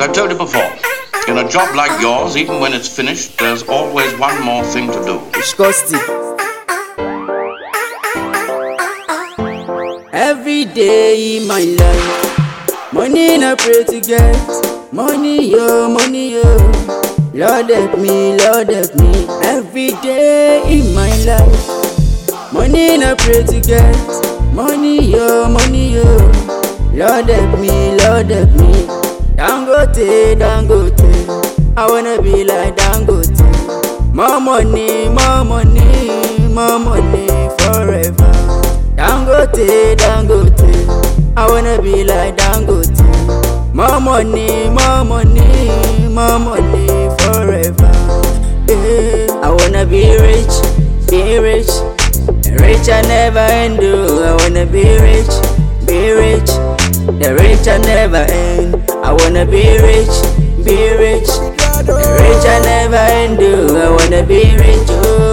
I told you before, in a job like yours, even when it's finished, there's always one more thing to do. It's costly. Every day in my life, money I pray to get. Money yo, Lord help me, Lord help me. Every day in my life, money I pray to get. Money yo, Lord help me, Lord help me. Dangote, Dangote, I wanna be like Dangote. More money, forever. Dangote, Dangote, I wanna be like Dangote. More money, forever. Yeah. I wanna be rich, rich I never end. I wanna be rich, the rich I never end. I wanna be rich, rich I never end. I wanna be rich,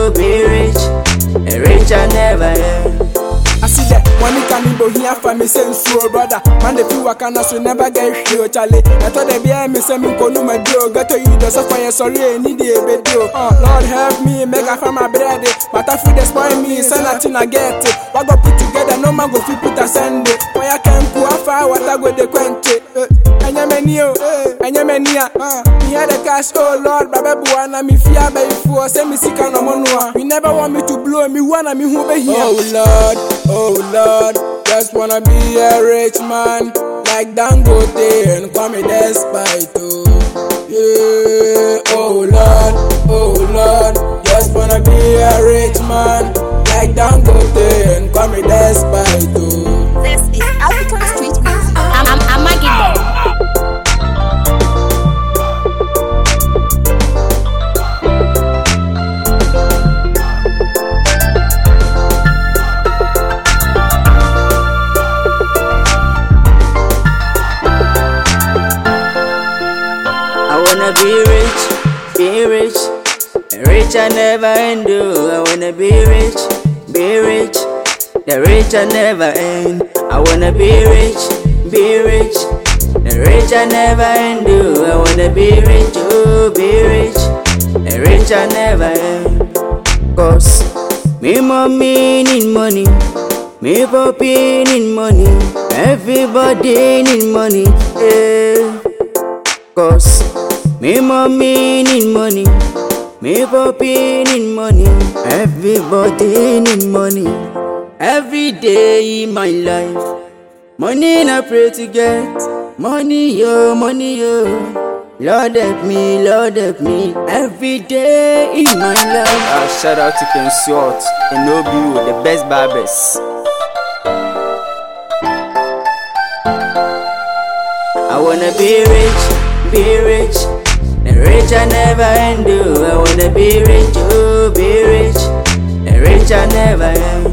rich I never end. I see that one can be here for me, same so brother. Man, the few can also never get you, Charlie. I thought they be me send me call my deal. Got to you the suffer, sorry, need a video. Lord help me, make a find my bread. But I feel they spoil me, send nothing I get it. What go put together, no man go fit put a send it. Why I can't go far, what I go the quench. Anyamenio, Anyamenia, me had the cash, oh Lord, Baba Buana, me fear by four, send me sick on a monua. You never want me to blow me, wanna me who be here. Oh Lord, just wanna be a rich man, like Dangote, and call me despite, oh. Yeah, oh Lord, just wanna be a rich man, like Dangote, and call me despite, oh. This is African street music. I'm Maggie Boy. I wanna be rich, rich I never end. I wanna be rich, the rich I never end. I wanna be rich, the rich I never end. I wanna be rich, the rich I never end. Cause me mommy need money, me papi need money, everybody need money, yeah. Cause me mommy need money, me papi need money, everybody need money. Every day in my life, money I pray to get. Money yo, Lord help me, every day in my life. Shout out to Ken Swart and Obi, the best barbers. I wanna be rich, the rich I never end. I wanna be rich, the rich I never end.